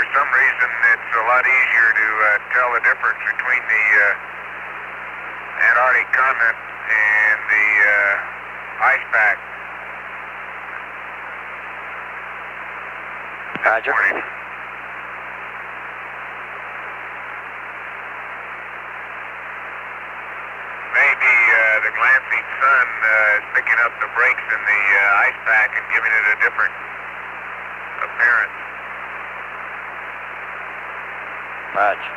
for some reason it's a lot easier to tell the difference between the Antarctic continent and the ice pack. Roger. Morning. Maybe the glancing sun is picking up the breaks in the ice pack and giving it a different appearance. Roger.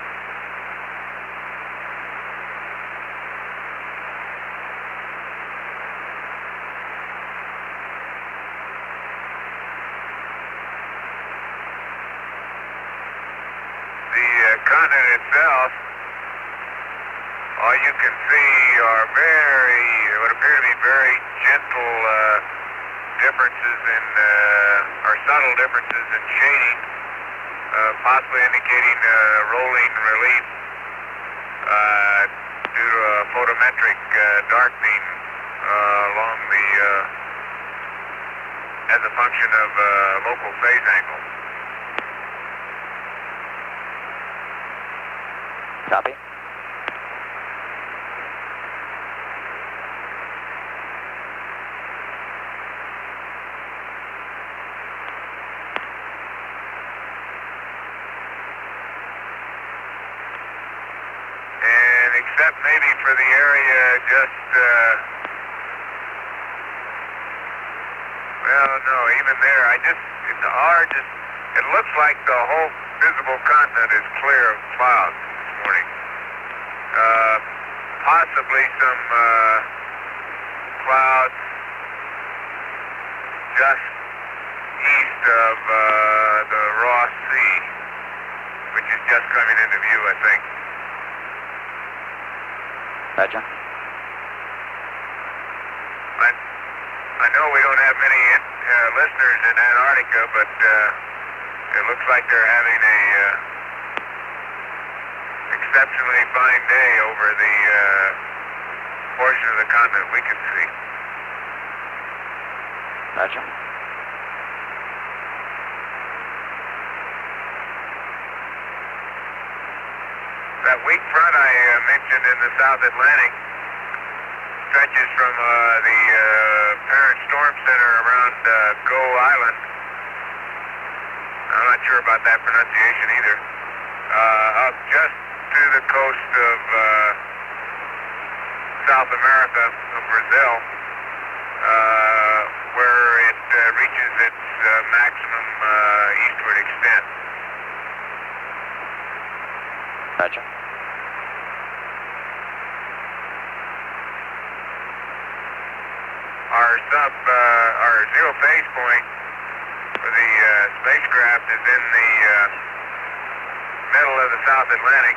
The continent itself, all you can see are what appear to be very gentle differences in, or subtle differences in shading, possibly indicating rolling relief due to a photometric darkening along the, as a function of local phase angle. Copy. And except maybe for the area just, well, no, even there, it looks like the whole visible continent is clear of clouds this morning. Possibly some clouds just east of the Ross Sea, which is just coming into view, I think. Roger. I know we don't have many listeners in Antarctica, but it looks like they're having a exceptionally fine day over the portion of the continent we can see. Roger. That weak front I mentioned in the South Atlantic stretches from the parent storm center around Gull Island. I'm not sure about that pronunciation either. Up just to the coast of South America, of Brazil, where it reaches its maximum eastward extent. Roger. Our zero phase point for the spacecraft is in the middle of the South Atlantic,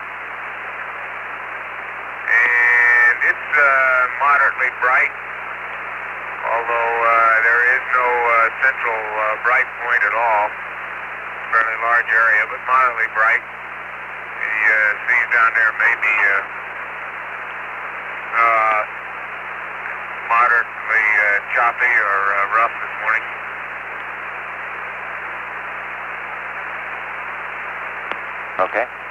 and it's moderately bright, although there is no central bright point at all. Fairly large area, but moderately bright. The seas down there may be moderately choppy or rough this morning. Okay.